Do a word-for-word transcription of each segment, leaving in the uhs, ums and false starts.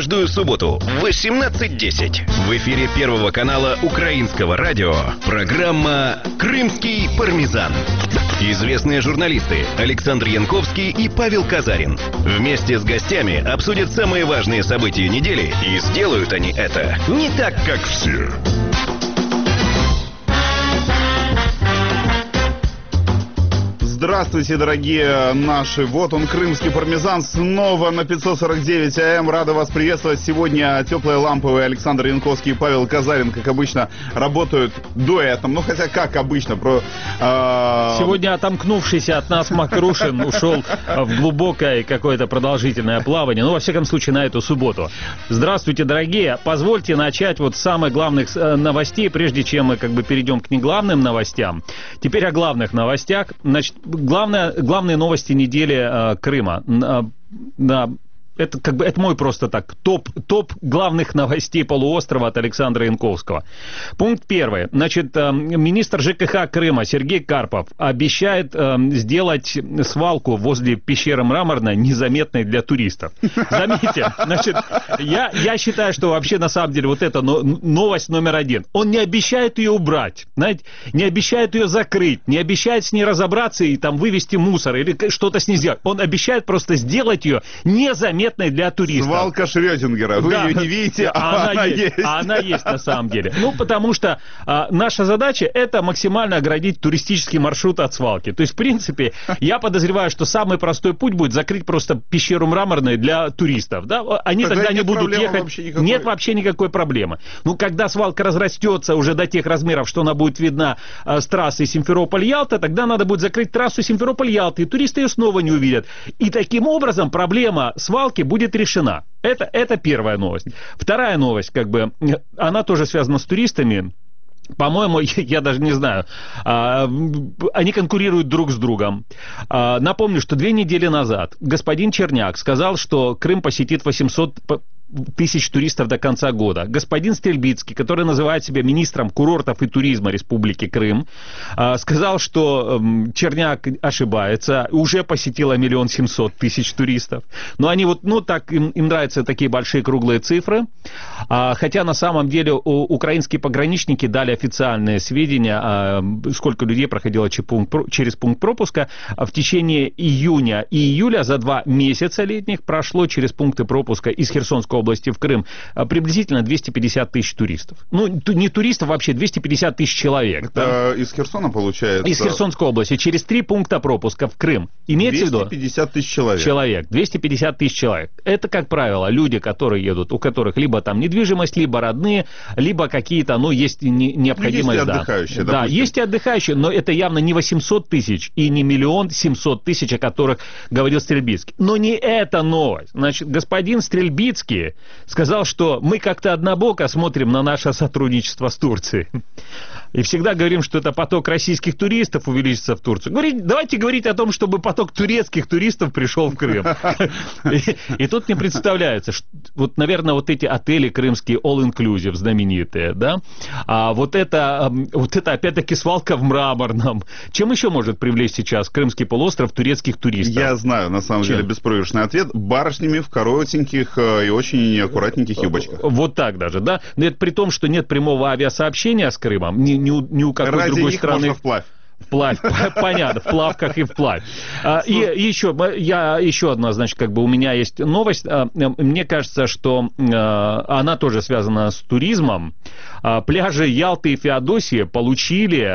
Каждую субботу в восемнадцать десять в эфире Первого канала Украинского радио программа «Крымский пармезан». Известные журналисты Александр Янковский и Павел Казарин вместе с гостями обсудят самые важные события недели, и сделают они это не так, как все. Здравствуйте, дорогие наши. Вот он, крымский пармезан, снова на пятьсот сорок девять АМ. Рада вас приветствовать. Сегодня теплые ламповые Александр Янковский и Павел Казарин, как обычно, работают дуэтом. Ну, хотя, как обычно, про... Э... Сегодня отомкнувшийся от нас Макрушин ушел в глубокое какое-то продолжительное плавание. Ну, во всяком случае, на эту субботу. Здравствуйте, дорогие. Позвольте начать вот с самых главных новостей, прежде чем мы как бы перейдем к неглавным новостям. Теперь о главных новостях. Значит, Главное, главные новости недели э, Крыма. Э, на, это, как бы, это мой просто так топ, топ главных новостей полуострова от Александра Янковского. Пункт первый. Значит, э, министр ЖКХ Крыма Сергей Карпов обещает э, сделать свалку возле пещеры Мраморной незаметной для туристов. Заметьте, значит, я, я считаю, что вообще на самом деле вот это новость номер один. Он не обещает ее убрать, знаете, не обещает ее закрыть, не обещает с ней разобраться и там вывести мусор или что-то с ней сделать. Он обещает просто сделать ее незаметной для туристов. Свалка Шрёдингера. Вы да. ее не видите, а она, она есть. есть. А она есть на самом деле. Ну, потому что а, наша задача — это максимально оградить туристический маршрут от свалки. То есть, в принципе, я подозреваю, что самый простой путь будет закрыть просто пещеру Мраморной для туристов. Да? Они тогда, тогда не будут ехать. Вообще нет вообще никакой проблемы. Ну, когда свалка разрастется уже до тех размеров, что она будет видна а, с трассы Симферополь-Ялта, тогда надо будет закрыть трассу Симферополь-Ялта, и туристы ее снова не увидят. И таким образом проблема свалки будет решена. Это, это первая новость. Вторая новость, как бы, она тоже связана с туристами. По-моему, я даже не знаю, они конкурируют друг с другом. Напомню, что две недели назад господин Черняк сказал, что Крым посетит восемьсот тысяч туристов до конца года. Господин Стрельбицкий, который называет себя министром курортов и туризма Республики Крым, сказал, что Черняк ошибается, уже посетило миллион семьсот тысяч туристов. Но они вот, ну так, им, им нравятся такие большие круглые цифры. Хотя на самом деле украинские пограничники дали официальные сведения, сколько людей проходило через пункт пропуска. В течение июня и июля за два месяца летних прошло через пункты пропуска из Херсонской области в Крым приблизительно двести пятьдесят тысяч туристов. Ну, не туристов, вообще двести пятьдесят тысяч человек. Это да? Из Херсона получается? Из Херсонской области. Через три пункта пропуска в Крым. Имеется в виду? двести пятьдесят тысяч человек. Человек. двести пятьдесят тысяч человек. Это, как правило, люди, которые едут, у которых либо там недвижимость, либо родные, либо какие-то, ну, есть не, необходимость. Ну, есть и отдыхающие, да. Да, есть и отдыхающие, но это явно не восемьсот тысяч и не миллион семьсот тысяч, о которых говорил Стрельбицкий. Но не эта новость. Значит, господин Стрельбицкий сказал, что мы как-то однобоко смотрим на наше сотрудничество с Турцией. И всегда говорим, что это поток российских туристов увеличится в Турцию. Говорить, давайте говорить о том, чтобы поток турецких туристов пришел в Крым. И, и тут мне представляется, что, вот, наверное, вот эти отели крымские all-inclusive знаменитые, да, а вот это, вот это опять-таки свалка в Мраморном. Чем еще может привлечь сейчас Крымский полуостров турецких туристов? Я знаю, на самом Чем? деле, беспроигрышный ответ. Барышнями в коротеньких и очень аккуратненьких юбочках. Вот так даже, да? Но это при том, что нет прямого авиасообщения с Крымом, ни, ни, у, ни у какой Ради другой них страны. Можно вплавь. Вплавь, понятно, в плавках и вплавь. И, и еще, я, еще одна, значит, как бы у меня есть новость. Мне кажется, что она тоже связана с туризмом. Пляжи Ялты и Феодосии получили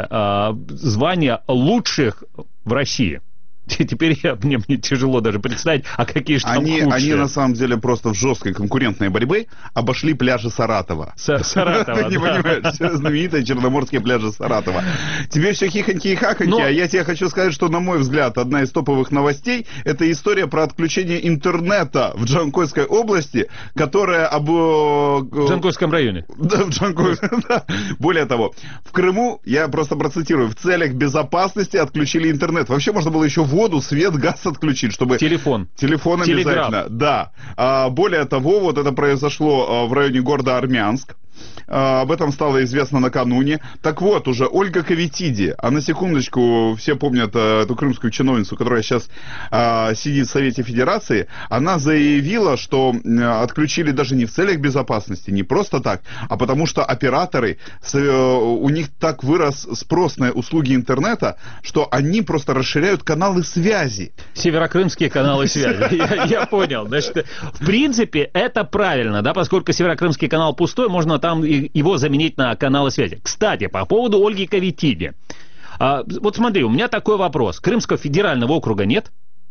звание лучших в России. Теперь я, мне, мне тяжело даже представить, а какие же там они, худшие. Они на самом деле просто в жесткой конкурентной борьбе обошли пляжи Саратова. Саратова, Ты не понимаешь, знаменитые черноморские пляжи Саратова. Тебе все хихоньки и хахоньки, а я тебе хочу сказать, что, на мой взгляд, одна из топовых новостей — это история про отключение интернета в Джанкойской области, которая об... В Джанкойском районе. Да, в Джанкойском, да. Более того, в Крыму, я просто процитирую, в целях безопасности отключили интернет. Вообще можно было еще в воду, свет, газ отключить, чтобы... Телефон. Телефон обязательно, да. А, более того, вот это произошло а, в районе города Армянск. Об этом стало известно накануне. Так вот, уже Ольга Кавитиди, а на секундочку, все помнят эту крымскую чиновницу, которая сейчас а, сидит в Совете Федерации, она заявила, что отключили даже не в целях безопасности, не просто так, а потому что операторы, у них так вырос спрос на услуги интернета, что они просто расширяют каналы связи. Северокрымские каналы связи. Я, я понял. Значит, в принципе, это правильно, да, поскольку Северокрымский канал пустой, можно там его заменить на каналы связи. Кстати, по поводу Ольги Кавитиди. А, вот смотри, у меня такой вопрос. Крымского федерального округа нет?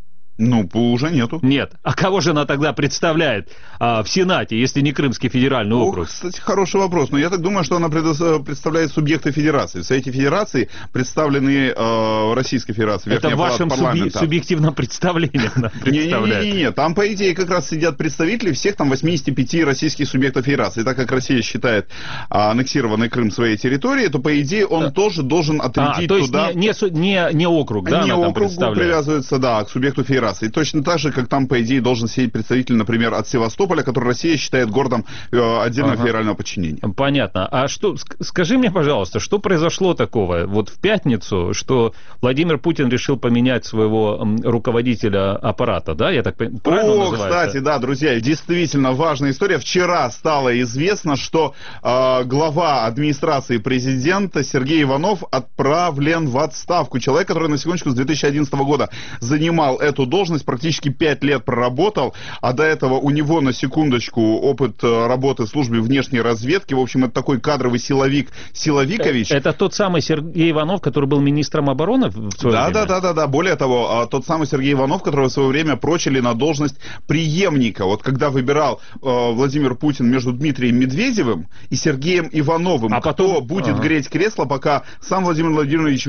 Ну, уже нету. Нет. А кого же она тогда представляет а, в Сенате, если не Крымский федеральный округ? Ох, кстати, хороший вопрос. Но я так думаю, что она представляет субъекты федерации. В Совете Федерации представлены э, Российской Федерации. Это в вашем суби- субъективном представлении она представляет. Не-не-не, там, по идее, как раз сидят представители всех там восьмидесяти пяти российских субъектов Федерации. Так как Россия считает а, аннексированный Крым своей территорией, то, по идее, он да. тоже должен отрядить а, то есть туда... Не, не, не округ, да, не она округ привязывается, да, к субъекту Федерации. И точно так же, как там, по идее, должен сидеть представитель, например, от Севастополя, который Россия считает городом э, отдельного ага. федерального подчинения. Понятно. А что, скажи мне, пожалуйста, что произошло такого вот в пятницу, что Владимир Путин решил поменять своего руководителя аппарата, да? Я так понимаю, правильно О, называется? Кстати, да, друзья, действительно важная история. Вчера стало известно, что э, глава администрации президента Сергей Иванов отправлен в отставку. Человек, который, на секундочку, с две тысячи одиннадцатого года занимал эту должность, должность, практически пять лет проработал, а до этого у него, на секундочку, опыт работы в службе внешней разведки. В общем, это такой кадровый силовик Силовикович. Это тот самый Сергей Иванов, который был министром обороны в свое да, время? Да, да, да, да. Более того, тот самый Сергей Иванов, которого в свое время прочили на должность преемника. Вот когда выбирал э, Владимир Путин между Дмитрием Медведевым и Сергеем Ивановым, а потом... кто будет ага. греть кресло, пока сам Владимир Владимирович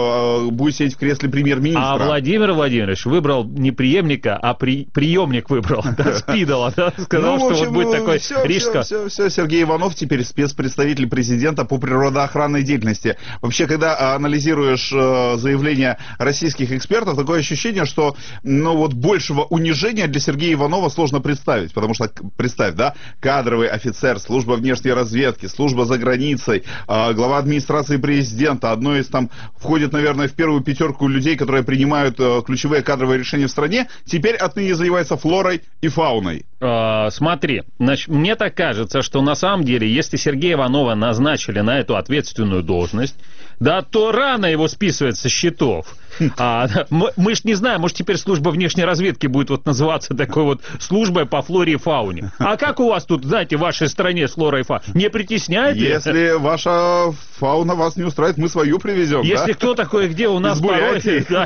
э, будет сидеть в кресле премьер-министра. А Владимир Владимирович выбрал не преемника, а при, приемник выбрал, да, Спидола, да, сказал, ну, общем, что вот будет такой все, рижска. Все, все, все, Сергей Иванов теперь спецпредставитель президента по природоохранной деятельности. Вообще, когда анализируешь э, заявления российских экспертов, такое ощущение, что, ну, вот большего унижения для Сергея Иванова сложно представить, потому что, представь, да, кадровый офицер, служба внешней разведки, служба за границей, э, глава администрации президента, одно из там, входит, наверное, в первую пятерку людей, которые принимают э, ключевые кадровые решения в стране, теперь отныне занимается флорой и фауной. А, смотри, значит, мне так кажется, что на самом деле, если Сергея Иванова назначили на эту ответственную должность, да, то рано его списывать со счетов. А, мы, мы ж не знаем, может теперь служба внешней разведки будет вот называться такой вот службой по флоре и фауне. А как у вас тут, знаете, в вашей стране с флорой и фауной? Не притесняете? Если ваша фауна вас не устраивает, мы свою привезем. Если да? кто такой, где у нас порой да,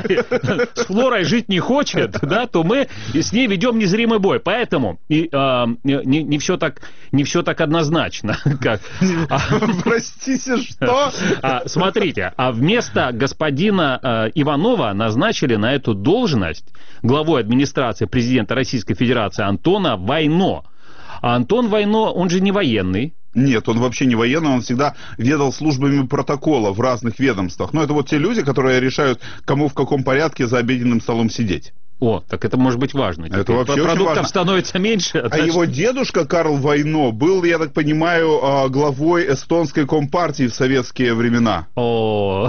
с флорой жить не хочет, да, то мы с ней ведем незримый бой. Поэтому и, а, не, не, все так, не все так однозначно. Как. А, простите, что? А, смотрите, а вместо господина а, Иванова назначили на эту должность главой администрации президента Российской Федерации Антона Войно. А Антон Войно, он же не военный. Нет, он вообще не военный, он всегда ведал службами протокола в разных ведомствах. Но это вот те люди, которые решают, кому в каком порядке за обеденным столом сидеть. О, так это может быть важно. Это вообще продуктов важно. Становится меньше. А значит... его дедушка Карл Войно был, я так понимаю, главой эстонской компартии в советские времена. О,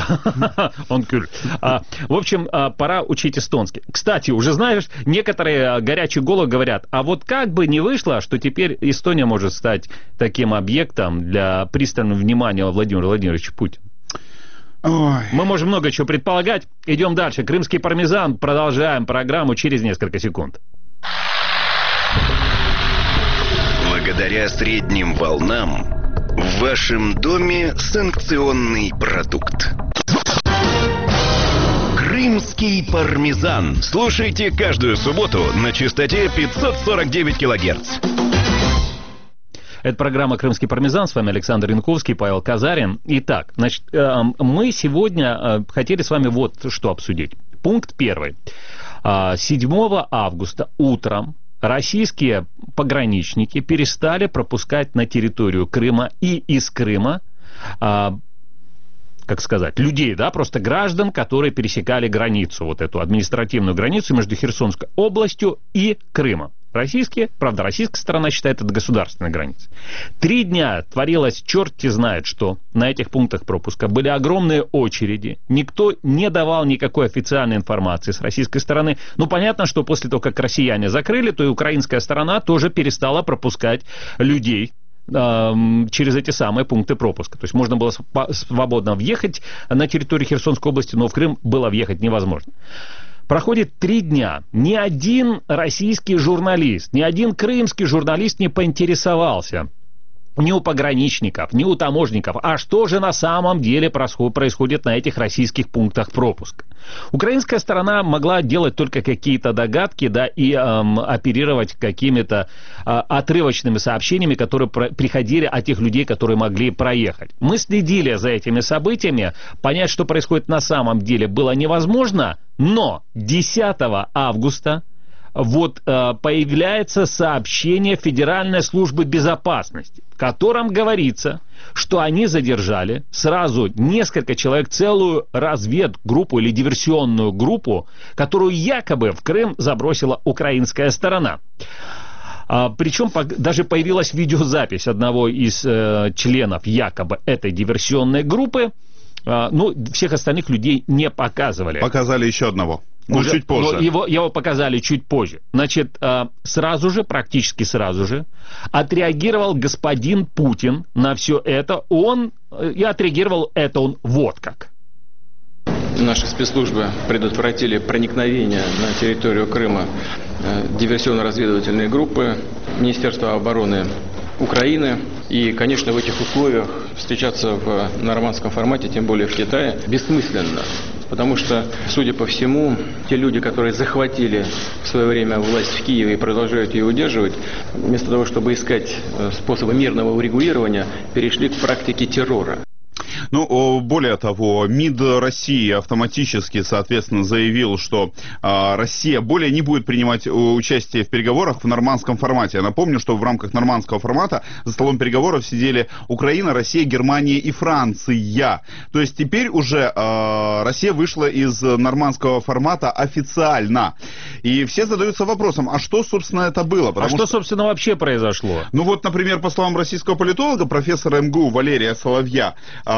он кюль. В общем, пора учить эстонский. Кстати, уже знаешь, некоторые горячие головы говорят, а вот как бы не вышло, что теперь Эстония может стать таким объектом для пристального внимания Владимира Владимировича Путина. Ой. Мы можем много чего предполагать. Идем дальше. Крымский пармезан. Продолжаем программу через несколько секунд. Благодаря средним волнам в вашем доме санкционный продукт. Крымский пармезан. Слушайте каждую субботу на частоте пятьсот сорок девять килогерц. Это программа «Крымский пармезан». С вами Александр Янковский, Павел Казарин. Итак, значит, мы сегодня хотели с вами вот что обсудить. Пункт первый. седьмого августа утром российские пограничники перестали пропускать на территорию Крыма и из Крыма, как сказать, людей, да, просто граждан, которые пересекали границу, вот эту административную границу между Херсонской областью и Крымом. российские. Правда, российская сторона считает это государственной границей. Три дня творилось черти знает что на этих пунктах пропуска. Были огромные очереди. Никто не давал никакой официальной информации с российской стороны. Ну, понятно, что после того, как россияне закрыли, то и украинская сторона тоже перестала пропускать людей через эти самые пункты пропуска. То есть можно было свободно въехать на территорию Херсонской области, но в Крым было въехать невозможно. Проходит три дня. Ни один российский журналист, ни один крымский журналист не поинтересовался ни у пограничников, ни у таможенников, а что же на самом деле происходит на этих российских пунктах пропуска. Украинская сторона могла делать только какие-то догадки, да, и эм, оперировать какими-то э, отрывочными сообщениями, которые про- приходили от тех людей, которые могли проехать. Мы следили за этими событиями, понять, что происходит на самом деле, было невозможно, но десятого августа вот э, появляется сообщение Федеральной службы безопасности, в котором говорится, что они задержали сразу несколько человек, целую разведгруппу или диверсионную группу, которую якобы в Крым забросила украинская сторона. А, причем по, даже появилась видеозапись одного из э, членов якобы этой диверсионной группы. А, ну, всех остальных людей не показывали. Показали еще одного. Ну, Уже, чуть позже. Его, его показали чуть позже. Значит, сразу же, практически сразу же, отреагировал господин Путин на все это. Он, и отреагировал это он вот как. Наши спецслужбы предотвратили проникновение на территорию Крыма диверсионно-разведывательной группы Министерства обороны Украины. И, конечно, в этих условиях встречаться в нормандском формате, тем более в Китае, бессмысленно. Потому что, судя по всему, те люди, которые захватили в свое время власть в Киеве и продолжают ее удерживать, вместо того, чтобы искать способы мирного урегулирования, перешли к практике террора. Ну, более того, МИД России автоматически, соответственно, заявил, что а, Россия более не будет принимать участие в переговорах в нормандском формате. Я напомню, что в рамках нормандского формата за столом переговоров сидели Украина, Россия, Германия и Франция. То есть теперь уже а, Россия вышла из нормандского формата официально. И все задаются вопросом, а что, собственно, это было? Потому а что, что, собственно, вообще произошло? Ну вот, например, по словам российского политолога, профессора эм гэ у Валерия Соловья,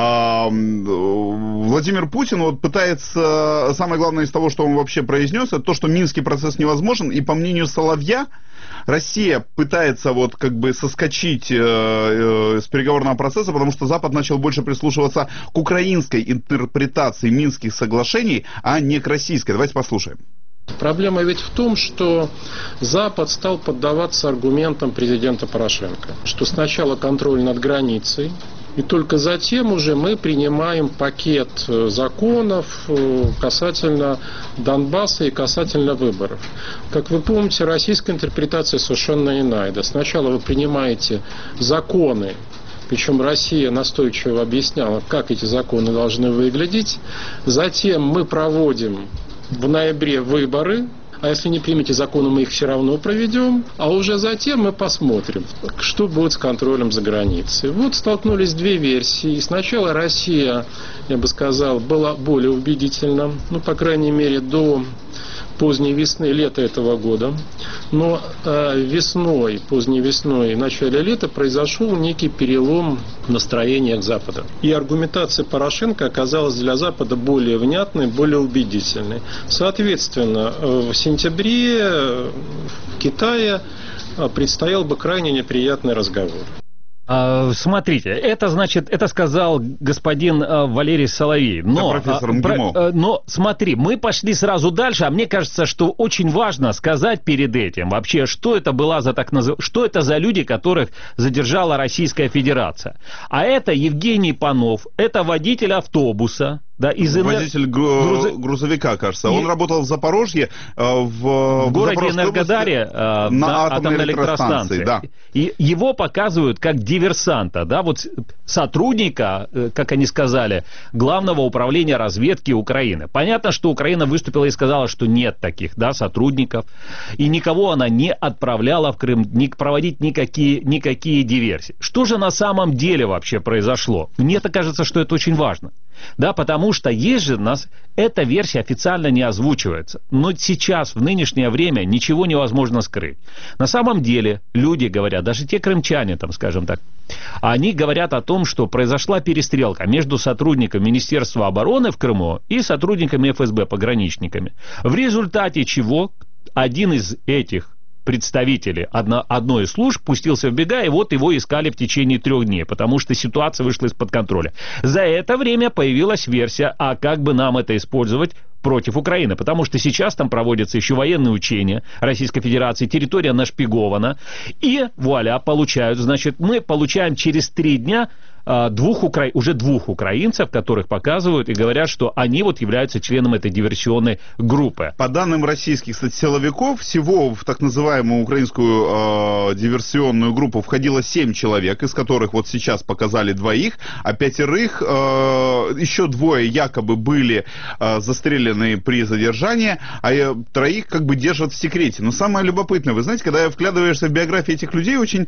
Владимир Путин вот пытается, самое главное из того, что он вообще произнес, это то, что Минский процесс невозможен, и по мнению Соловья, Россия пытается вот как бы соскочить э, э, с переговорного процесса, потому что Запад начал больше прислушиваться к украинской интерпретации Минских соглашений, а не к российской. Давайте послушаем. Проблема ведь в том, что Запад стал поддаваться аргументам президента Порошенко, что сначала контроль над границей, и только затем уже мы принимаем пакет законов касательно Донбасса и касательно выборов. Как вы помните, российская интерпретация совершенно иная. Да, сначала вы принимаете законы, причем Россия настойчиво объясняла, как эти законы должны выглядеть. Затем мы проводим в ноябре выборы, а если не примете законы, мы их все равно проведем, а уже затем мы посмотрим, что будет с контролем за границей. Вот столкнулись две версии. Сначала Россия, я бы сказал, была более убедительна, ну, по крайней мере, до поздней весны, лета этого года. Но э, весной, поздней весной, в начале лета произошел некий перелом в настроениях Запада. И аргументация Порошенко оказалась для Запада более внятной, более убедительной. Соответственно, в сентябре в Китае предстоял бы крайне неприятный разговор. Смотрите, это значит, это сказал господин Валерий Соловей. Но, профессор про, но смотри, мы пошли сразу дальше, а мне кажется, что очень важно сказать перед этим вообще, что это была за так назыв... что это за люди, которых задержала Российская Федерация. А это Евгений Панов, это водитель автобуса. Да, из водитель груз... грузовика, кажется. И... Он работал в Запорожье, в, в городе в Энергодаре, области, на, на атомной, атомной электростанции. Да. И его показывают как диверсанта, да, вот сотрудника, как они сказали, Главного управления разведки Украины. Понятно, что Украина выступила и сказала, что нет таких, да, сотрудников, и никого она не отправляла в Крым, не проводить никакие, никакие диверсии. Что же на самом деле вообще произошло? Мне-то кажется, что это очень важно. Да, потому что есть же нас, эта версия официально не озвучивается. Но сейчас, в нынешнее время, ничего невозможно скрыть. На самом деле, люди говорят, даже те крымчане, там, скажем так, они говорят о том, что произошла перестрелка между сотрудниками Министерства обороны в Крыму и сотрудниками эф эс бэ, пограничниками. В результате чего один из этих представителей одно, одной из служб пустился в бега, и вот его искали в течение трех дней, потому что ситуация вышла из-под контроля. За это время появилась версия, а как бы нам это использовать против Украины, потому что сейчас там проводятся еще военные учения Российской Федерации, территория нашпигована, и вуаля, получают, значит, мы получаем через три дня двух укра... уже двух украинцев, которых показывают и говорят, что они вот являются членом этой диверсионной группы. По данным российских, кстати, силовиков, всего в так называемую украинскую э, диверсионную группу входило семь человек, из которых вот сейчас показали двоих, а пятерых, э, еще двое якобы были э, застрелены при задержании, а э, троих как бы держат в секрете. Но самое любопытное, вы знаете, когда вглядываешься в биографии этих людей, очень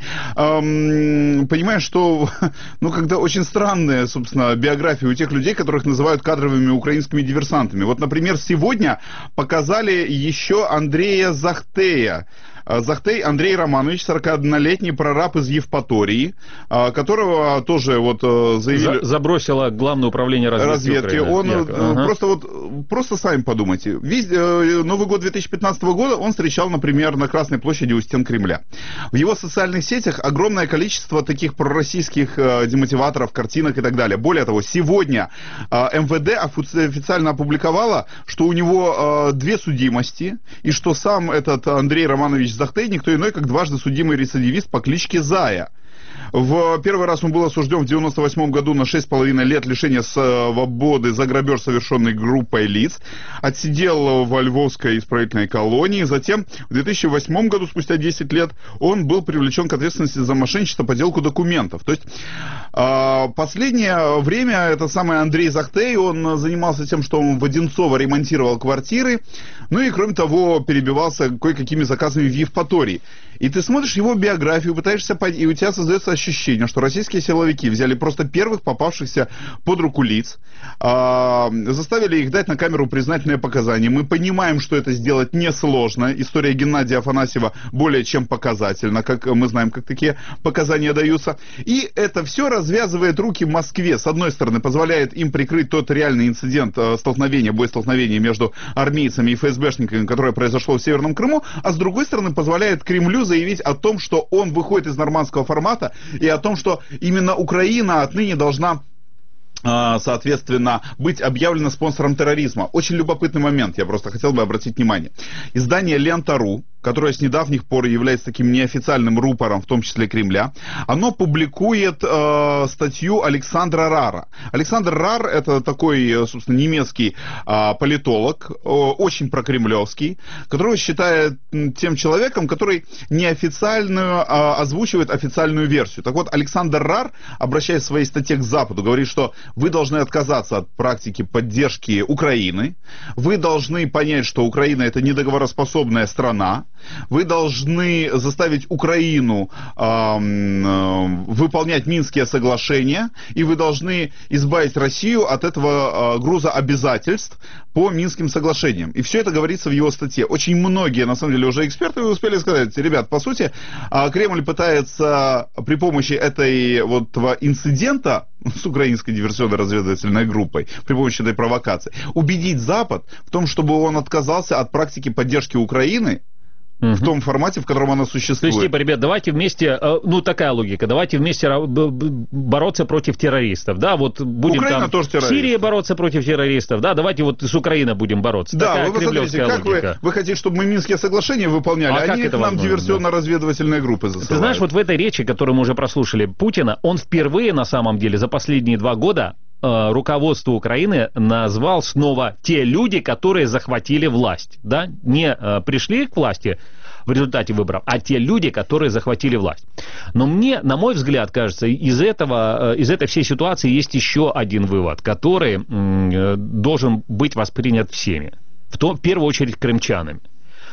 э, понимаешь, что, ну, когда очень странная, собственно, биография у тех людей, которых называют кадровыми украинскими диверсантами. Вот, например, сегодня показали еще Андрея Захтея. Захтей Андрей Романович, сорокаоднолетний прораб из Евпатории, которого тоже вот заявили... Забросило Главное управление разведки, разведки. Он ага. просто вот, просто сами подумайте. Весь Новый год две тысячи пятнадцатого года он встречал, например, на Красной площади у стен Кремля. В его социальных сетях огромное количество таких пророссийских демотиваторов, картинок и так далее. Более того, сегодня эм вэ дэ официально опубликовало, что у него две судимости, и что сам этот Андрей Романович Захтей никто иной, как дважды судимый рецидивист по кличке Зая. В первый раз он был осужден в девяносто восьмом году на шесть с половиной лет лишения свободы за грабеж, совершенный группой лиц. Отсидел во Львовской исправительной колонии. Затем в две тысячи восьмом году, спустя десять лет, он был привлечен к ответственности за мошенничество, подделку документов. То есть последнее время этот самый Андрей Захтей, он занимался тем, что он в Одинцово ремонтировал квартиры, ну и кроме того перебивался кое-какими заказами в Евпатории. И ты смотришь его биографию, пытаешься понять, и у тебя создается ощущение, что российские силовики взяли просто первых попавшихся под руку лиц, э, заставили их дать на камеру признательные показания. Мы понимаем, что это сделать несложно. История Геннадия Афанасьева более чем показательна, как мы знаем, как такие показания даются. И это все развязывает руки Москве. С одной стороны, позволяет им прикрыть тот реальный инцидент э, столкновения, боестолкновения между армейцами и эф эс бэшниками, которое произошло в Северном Крыму, а с другой стороны, позволяет Кремлю заявить о том, что он выходит из нормандского формата, и о том, что именно Украина отныне должна, соответственно, быть объявлена спонсором терроризма. Очень любопытный момент, я просто хотел бы обратить внимание. Издание «Лента.ру», которое с недавних пор является таким неофициальным рупором, в том числе Кремля, оно публикует э, статью Александра Рара. Александр Рар — это такой, собственно, немецкий э, политолог, э, очень прокремлевский, которого считает тем человеком, который неофициальную, э, озвучивает официальную версию. Так вот, Александр Рар, обращаясь в своей статье к Западу, говорит, что вы должны отказаться от практики поддержки Украины, вы должны понять, что Украина — это недоговороспособная страна, вы должны заставить Украину э, э, выполнять Минские соглашения, и вы должны избавить Россию от этого э, груза обязательств по Минским соглашениям. И все это говорится в его статье. Очень многие, на самом деле, уже эксперты успели сказать: ребят, по сути, э, Кремль пытается при помощи этой вот инцидента с украинской диверсионно-разведывательной группой, при помощи этой провокации, убедить Запад в том, чтобы он отказался от практики поддержки Украины в угу. том формате, в котором она существует. То есть, типа, ребят, давайте вместе, ну, такая логика, давайте вместе бороться против террористов, да, вот будем Украина там тоже в Сирии бороться против террористов, да, давайте вот с Украиной будем бороться. Да, такая вы посмотрите, как вы, вы хотите, чтобы мы Минские соглашения выполняли, а они к нам диверсионно-разведывательные группы засылают. Ты знаешь, вот в этой речи, которую мы уже прослушали, Путина, он впервые, на самом деле, за последние два года руководство Украины назвал снова те люди, которые захватили власть, да, не э, пришли к власти в результате выборов, а те люди, которые захватили власть. Но мне, на мой взгляд, кажется, из этого, из этой всей ситуации есть еще один вывод, который э, должен быть воспринят всеми, в, том, в первую очередь крымчанами.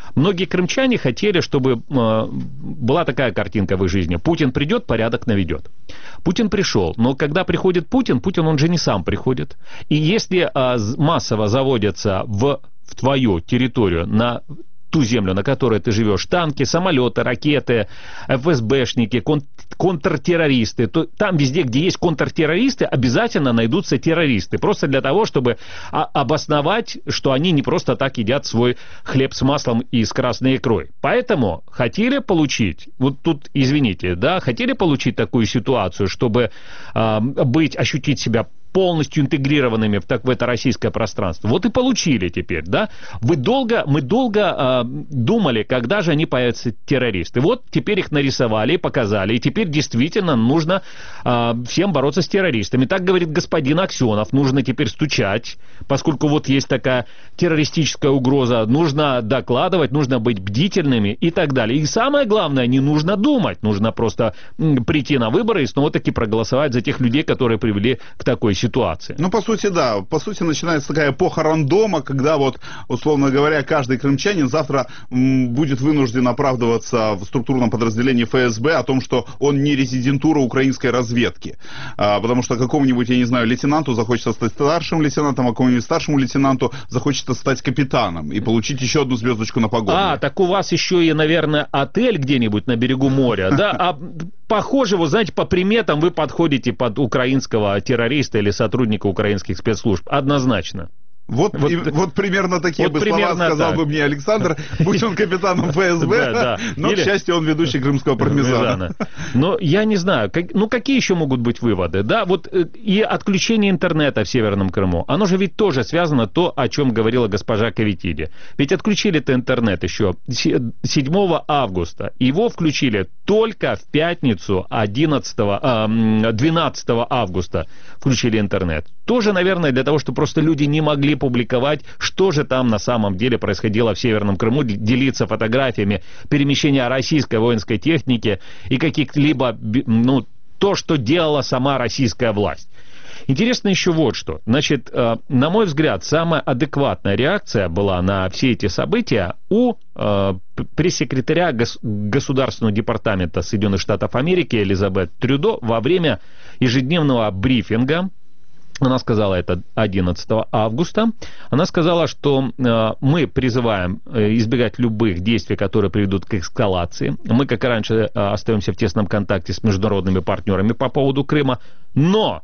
Многие крымчане хотели, чтобы э, была такая картинка в их жизни. Путин придет, порядок наведет. Путин пришел, но когда приходит Путин, Путин, он же не сам приходит. И если э, массово заводятся в, в твою территорию, на ту землю, на которой ты живешь, танки, самолеты, ракеты, эф эс бэшники, кон- контртеррористы, то там везде, где есть контртеррористы, обязательно найдутся террористы. Просто для того, чтобы а- обосновать, что они не просто так едят свой хлеб с маслом и с красной икрой. Поэтому хотели получить, вот тут, извините, да, хотели получить такую ситуацию, чтобы э, быть, ощутить себя полностью интегрированными в, так, в это российское пространство. Вот и получили теперь, да? Вы долго, мы долго э, думали, когда же они появятся, террористы. Вот теперь их нарисовали и показали, и теперь действительно нужно э, всем бороться с террористами. Так говорит господин Аксенов, нужно теперь стучать, поскольку вот есть такая террористическая угроза, нужно докладывать, нужно быть бдительными и так далее. И самое главное, не нужно думать, нужно просто м, прийти на выборы и снова-таки проголосовать за тех людей, которые привели к такой ситуации. Ситуации. Ну, по сути, да. По сути, начинается такая эпоха рандома, когда вот, условно говоря, каждый крымчанин завтра м, будет вынужден оправдываться в структурном подразделении эф эс бэ о том, что он не резидентура украинской разведки. А, потому что какому-нибудь, я не знаю, лейтенанту захочется стать старшим лейтенантом, а какому-нибудь старшему лейтенанту захочется стать капитаном и получить еще одну звездочку на погоне. А, так у вас еще и, наверное, отель где-нибудь на берегу моря, да? А похоже, вы знаете, по приметам вы подходите под украинского террориста или сотрудника украинских спецслужб. Однозначно. Вот, вот, и, вот примерно такие вот бы примерно слова сказал так. бы мне Александр, будь он капитаном эф эс бэ, да, да. но, Или... к счастью, он ведущий крымского пармезана. Но я не знаю, как, ну какие еще могут быть выводы? Да, вот и отключение интернета в Северном Крыму, оно же ведь тоже связано то, о чем говорила госпожа Кавитиди. Ведь отключили-то интернет еще седьмого августа, его включили только в пятницу одиннадцатого, двенадцатого августа включили интернет. Тоже, наверное, для того, чтобы просто люди не могли публиковать, что же там на самом деле происходило в Северном Крыму, делиться фотографиями перемещения российской воинской техники и каких-либо, ну, то, что делала сама российская власть. Интересно еще вот что. Значит, на мой взгляд, самая адекватная реакция была на все эти события у пресс-секретаря Государственного департамента Соединенных Штатов Америки Элизабет Трюдо во время ежедневного брифинга. Она сказала это одиннадцатого августа. Она сказала, что э, мы призываем избегать любых действий, которые приведут к эскалации. Мы, как и раньше, э, остаемся в тесном контакте с международными партнерами по поводу Крыма. Но,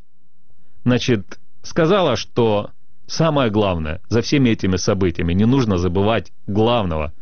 значит, сказала, что самое главное за всеми этими событиями, не нужно забывать главного.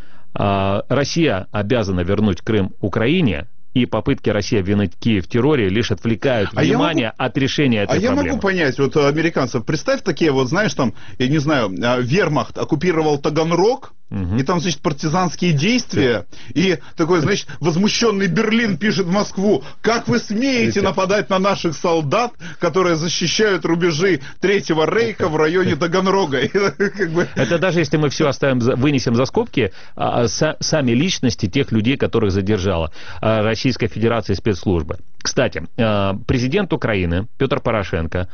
Э, Россия обязана вернуть Крым Украине, и попытки России обвинить Киев в терроре лишь отвлекают а внимание могу... от решения этой а проблемы. А я могу понять, вот американцев, представь такие вот, знаешь, там, я не знаю, вермахт оккупировал Таганрог, угу. и там, значит, партизанские действия, и такой, значит, возмущенный Берлин пишет в Москву, как вы смеете нападать на наших солдат, которые защищают рубежи Третьего Рейха в районе Таганрога. Это даже если мы все оставим, вынесем за скобки, сами личности тех людей, которых задержала Российская Федерация спецслужбы. Кстати, президент Украины Петр Порошенко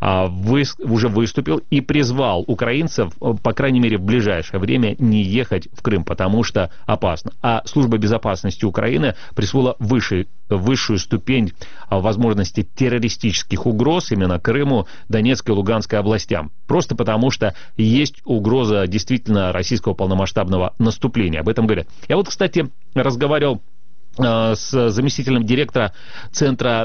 уже выступил и призвал украинцев, по крайней мере, в ближайшее время не ехать в Крым, потому что опасно. А служба безопасности Украины присвоила высший, высшую ступень возможности террористических угроз именно Крыму, Донецкой и Луганской областям. Просто потому что есть угроза действительно российского полномасштабного наступления. Об этом говорят. Я вот, кстати, разговаривал с заместителем директора Центра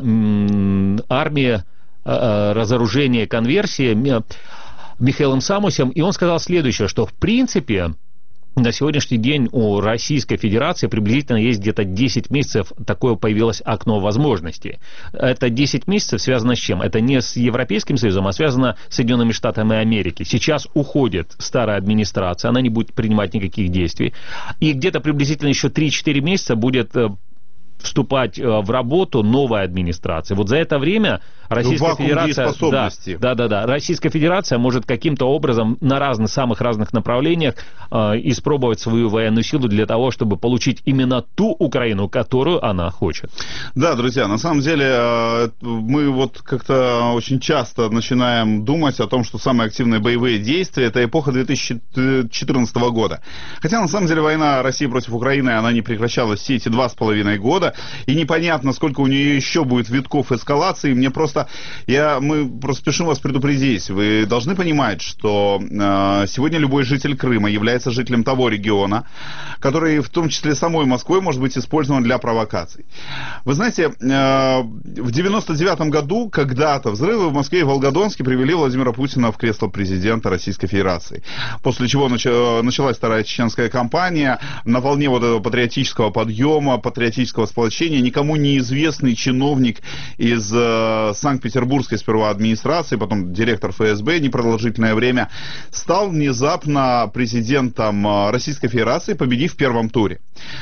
армии, разоружения и конверсии Михаилом Самусем, и он сказал следующее, что в принципе на сегодняшний день у Российской Федерации приблизительно есть где-то десять месяцев, такое появилось окно возможностей. Это десять месяцев связано с чем? Это не с Европейским Союзом, а связано с Соединенными Штатами Америки. Сейчас уходит старая администрация, она не будет принимать никаких действий. И где-то приблизительно еще три-четыре месяца будет вступать в работу новая администрация. Вот за это время Российская Федерация, да, да, да, да, Российская Федерация может каким-то образом на разных, самых разных направлениях э, испробовать свою военную силу для того, чтобы получить именно ту Украину, которую она хочет. Да, друзья, на самом деле э, мы вот как-то очень часто начинаем думать о том, что самые активные боевые действия — это эпоха две тысячи четырнадцатого года. Хотя на самом деле война России против Украины, она не прекращалась все эти два с половиной года, и непонятно, сколько у нее еще будет витков эскалации. Мне просто Я, мы просто спешим вас предупредить. Вы должны понимать, что э, сегодня любой житель Крыма является жителем того региона, который в том числе самой Москвой может быть использован для провокаций. Вы знаете, э, в девяносто девятом году когда-то взрывы в Москве и Волгодонске привели Владимира Путина в кресло президента Российской Федерации. После чего нач, началась вторая чеченская кампания. На волне вот этого патриотического подъема, патриотического сплочения никому неизвестный чиновник из э, Санкт-Петербургской сперва администрации, потом директор эф эс бэ непродолжительное время, стал внезапно президентом Российской Федерации, победив в первом туре.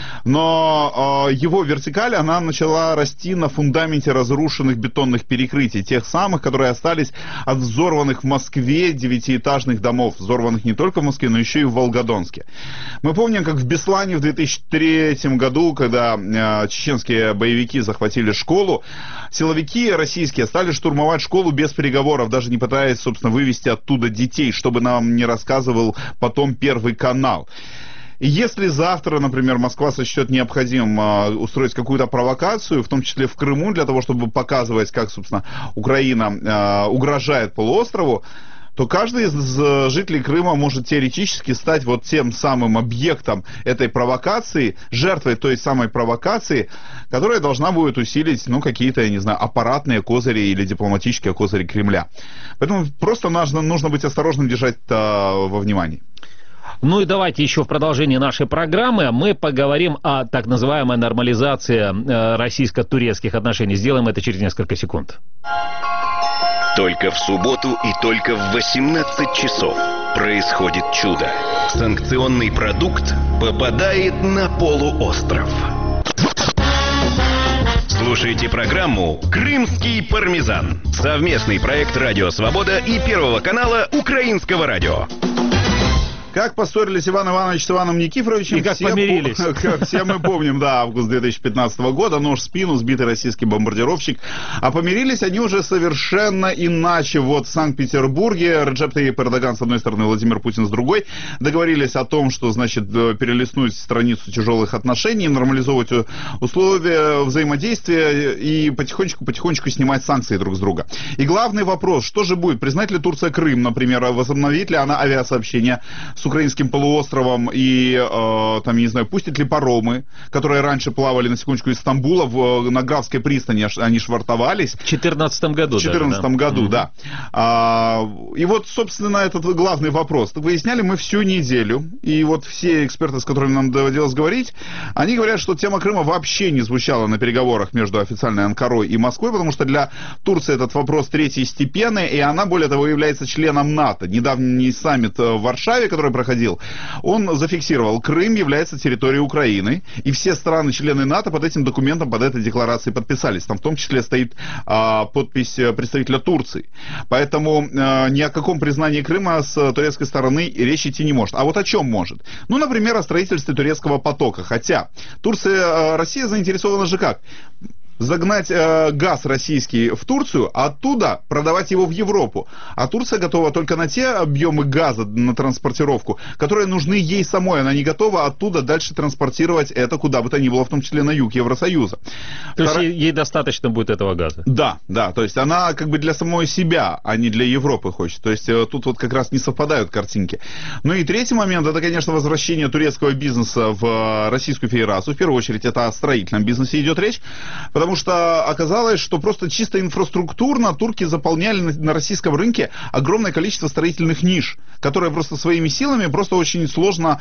Но э, его вертикаль, она начала расти на фундаменте разрушенных бетонных перекрытий, тех самых, которые остались от взорванных в Москве девятиэтажных домов, взорванных не только в Москве, но еще и в Волгодонске. Мы помним, как в Беслане в две тысячи третьем году, когда э, чеченские боевики захватили школу, силовики российские стали штурмовать школу без переговоров, даже не пытаясь, собственно, вывести оттуда детей, чтобы нам не рассказывал потом Первый канал. И если завтра, например, Москва сочтет необходимым э, устроить какую-то провокацию, в том числе в Крыму, для того, чтобы показывать, как, собственно, Украина э, угрожает полуострову, то каждый из жителей Крыма может теоретически стать вот тем самым объектом этой провокации, жертвой той самой провокации, которая должна будет усилить, ну, какие-то, я не знаю, аппаратные козыри или дипломатические козыри Кремля. Поэтому просто нужно, нужно быть осторожным, держать это во внимании. Ну и давайте еще в продолжении нашей программы мы поговорим о так называемой нормализации российско-турецких отношений. Сделаем это через несколько секунд. Только в субботу и только в восемнадцать часов происходит чудо. Санкционный продукт попадает на полуостров. Слушайте программу «Крымский пармезан». Совместный проект «Радио Свобода» и Первого канала Украинского радио. Как поссорились Иван Иванович с Иваном Никифоровичем. И как все помирились. По, все мы помним, да, август две тысячи пятнадцатого года, нож в спину, сбитый российский бомбардировщик. А помирились они уже совершенно иначе. Вот в Санкт-Петербурге Реджеп Тайип Эрдоган с одной стороны, Владимир Путин с другой договорились о том, что, значит, перелистнуть страницу тяжелых отношений, нормализовывать условия взаимодействия и потихонечку-потихонечку снимать санкции друг с друга. И главный вопрос, что же будет? Признает ли Турция Крым, например, возобновит ли она авиасообщение с украинским полуостровом и, э, там, не знаю, пустит ли паромы, которые раньше плавали, на секундочку, из Стамбула в, на Графской пристани, они швартовались. В четырнадцатом году. В четырнадцатом даже, да? году, mm-hmm. да. А, и вот, собственно, этот главный вопрос. Выясняли мы всю неделю, и вот все эксперты, с которыми нам доводилось говорить, они говорят, что тема Крыма вообще не звучала на переговорах между официальной Анкарой и Москвой, потому что для Турции этот вопрос третьестепенный, и она, более того, является членом НАТО. Недавний саммит в Варшаве, который проходил, он зафиксировал, Крым является территорией Украины, и все страны-члены НАТО под этим документом, под этой декларацией подписались. Там в том числе стоит а, подпись представителя Турции. Поэтому а, ни о каком признании Крыма с турецкой стороны речь идти не может. А вот о чем может? Ну, например, о строительстве турецкого потока. Хотя Турция, Россия заинтересована же как? Загнать э, газ российский в Турцию, а оттуда продавать его в Европу. А Турция готова только на те объемы газа, на транспортировку, которые нужны ей самой. Она не готова оттуда дальше транспортировать это куда бы то ни было, в том числе на юг Евросоюза. То Втор... есть ей достаточно будет этого газа? Да, да. То есть она как бы для самой себя, а не для Европы хочет. То есть э, тут вот как раз не совпадают картинки. Ну и третий момент, это, конечно, возвращение турецкого бизнеса в Российскую Федерацию. В первую очередь это о строительном бизнесе идет речь, потому Потому что оказалось, что просто чисто инфраструктурно турки заполняли на, на российском рынке огромное количество строительных ниш, которые просто своими силами просто очень сложно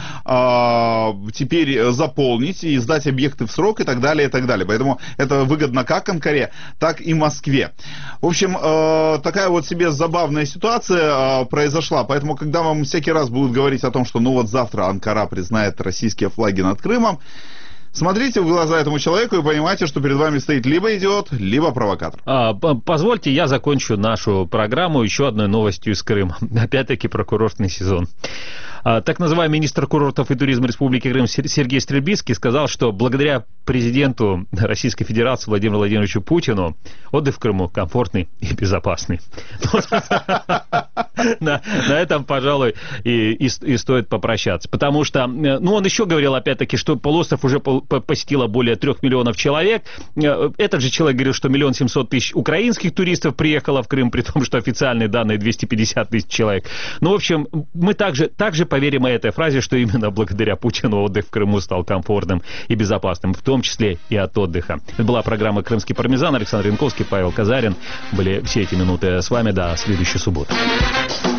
э, теперь заполнить и сдать объекты в срок и так далее, и так далее. Поэтому это выгодно как Анкаре, так и Москве. В общем, э, такая вот себе забавная ситуация э, произошла. Поэтому, когда вам всякий раз будут говорить о том, что ну вот завтра Анкара признает российские флаги над Крымом, Смотрите в глаза этому человеку и понимаете, что перед вами стоит либо идиот, либо провокатор. А, позвольте, я закончу нашу программу еще одной новостью из Крыма. Опять-таки про курортный сезон. Так называемый министр курортов и туризма Республики Крым Сергей Стрельбицкий сказал, что благодаря президенту Российской Федерации Владимиру Владимировичу Путину отдых в Крыму комфортный и безопасный. На этом, пожалуй, и стоит попрощаться. Потому что, ну, он еще говорил, опять-таки, что полуостров уже посетило более трех миллионов человек. Этот же человек говорил, что миллион семьсот тысяч украинских туристов приехало в Крым, при том, что официальные данные двести пятьдесят тысяч человек. Ну, в общем, мы также, также поверим этой фразе, что именно благодаря Путину отдых в Крыму стал комфортным и безопасным, в том числе и от отдыха. Это была программа «Крымский пармезан». Александр Янковский, Павел Казарин. Были все эти минуты с вами до следующей субботы.